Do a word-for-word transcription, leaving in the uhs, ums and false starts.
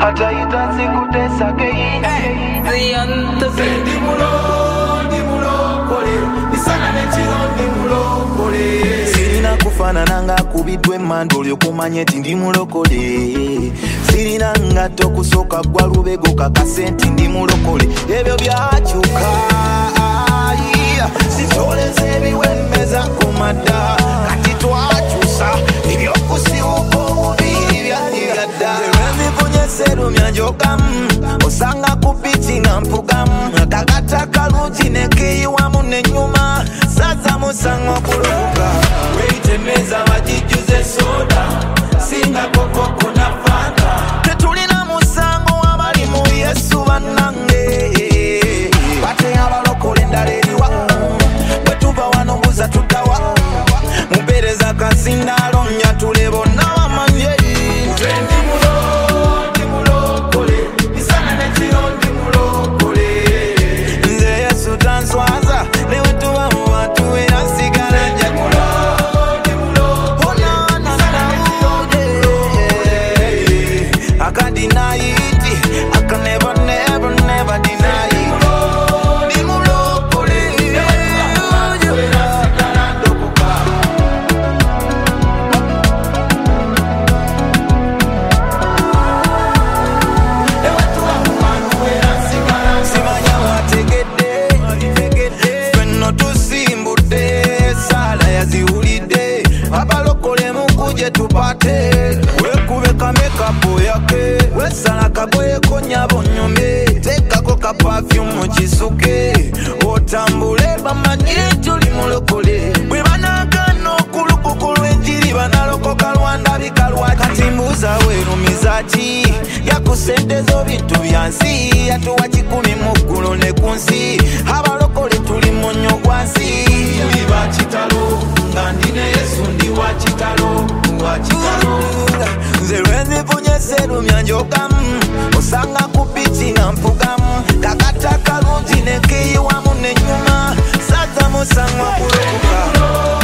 atayita nzikutesa keyi Ziyanta ndi mulo ndi mulokole nisana nekiro ndi mulokole sirina kufanana nga kubidwe mando olyokumanya ti ndi mulokole sirina ngato kusooka gwa lubego kakasenti ndi mulokole ebyo byakyuka sitoleze ebiwemeza kumada kati twakyusa ebyokusibuka omubiri byaligadda serumya njogamu osanga kupiti nga mpugamu kakata kalungi nekeyiwamu nenyuma saza musango kuluka weitemeza bajijuze soda singa kokoko na fanta tetulina musango abali mu Yesu bannange bate abalokole endala eriwa bwetuva wano buza tutawa mupereza kasindalo nyatule bonna bamanye wekubeka mekapu yake wesala kagoye konyabo nyombe tekako ka perfume mu kisuke otambule bamanyire tuli mulokole bwe banagana okulukuku lw'enjiri banalokoka lwandabika lwaki kati mbuuza weerumiza ki yakusendezo bintu byansi yatuwa kikumi mu ggulu ne ku nsi abalokole tuli munnyo gwa nsi tuli bakitalo nga ndine Yesu ndi wa kitalo nze lwenzifunye serumya njogamu osanga kupiti nga mpugamu kakata kalungi nekeyiwamu nenyuma saza musango kuluka